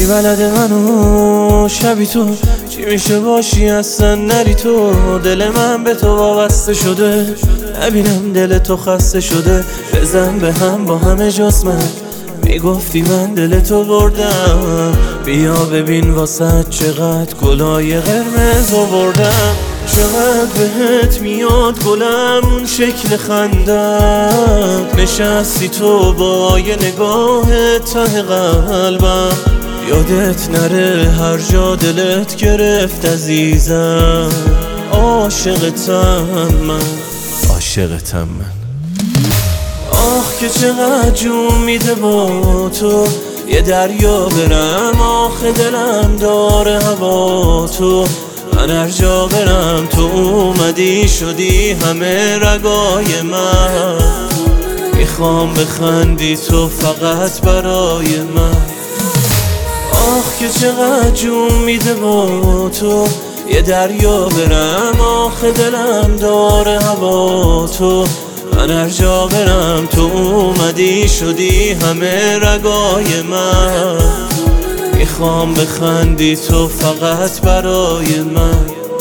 بلده منو شبی تو چی میشه باشی اصلا نری تو. دل من به تو وابسته شده، نبینم دل تو خسته شده. بزن به هم با همه جز من، میگفتی من دل تو بردم. بیا ببین واسه چقدر گلای قرمز آوردم. چقدر بهت میاد گلم اون شکل خندت. نشستی تو با یه نگاه ته قلبم. یادت نره هر جا دلت گرفت عزیزم. عاشقتم من، عاشقتم من. آه که چقدر جون میده با تو یه دریا برم. آخه دلم داره هوا تو. من هر جا برم تو اومدی شدی همه رگای من. میخوام بخندی تو فقط برای من. آه که چقدر جون میده با تو یه دریا برم. آخه دلم داره هوا تو. من هر جا برم تو اومدی شدی همه رگای من. میخوام بخندی تو فقط برای من.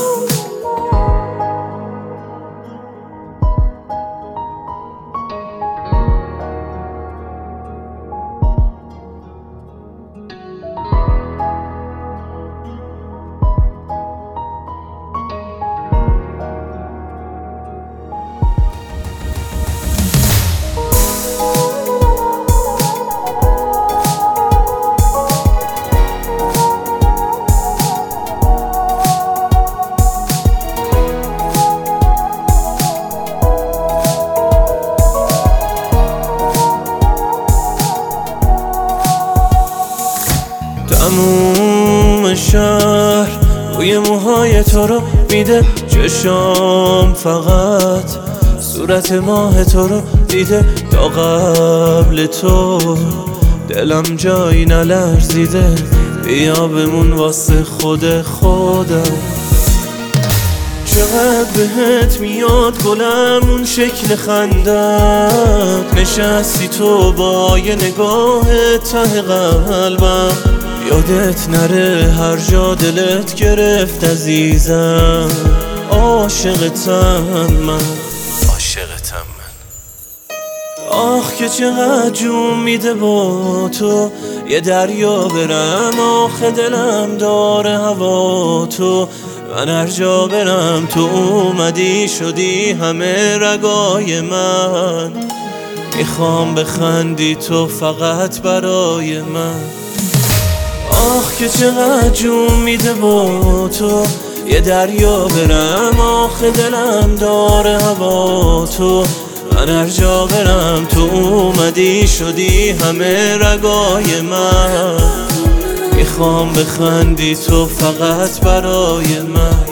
تموم شهر روی موهای تو رو میده چشام. فقط صورت ماه تو رو دیده تا قبل تو. دلم جایی نلرزیده، بیا بمون واسه خود خودم. چقدر بهت میاد گلم اون شکل خندت. نشستی تو با یه نگاه ته قلبم. یادت نره هر جا دلت گرفت عزیزم. عاشقتم من، عاشقتم من. آه که چقدر جون میده با تو یه دریا برم. آخه دلم داره هوا تو. من هر جا برم تو اومدی شدی همه رگای من. میخوام بخندی تو فقط برای من. آه که چقدر جون میده با تو یه دریا برم. آخه دلم داره هوا تو. من هر جا برم تو اومدی شدی همه رگای من. میخوام بخندی تو فقط برای من.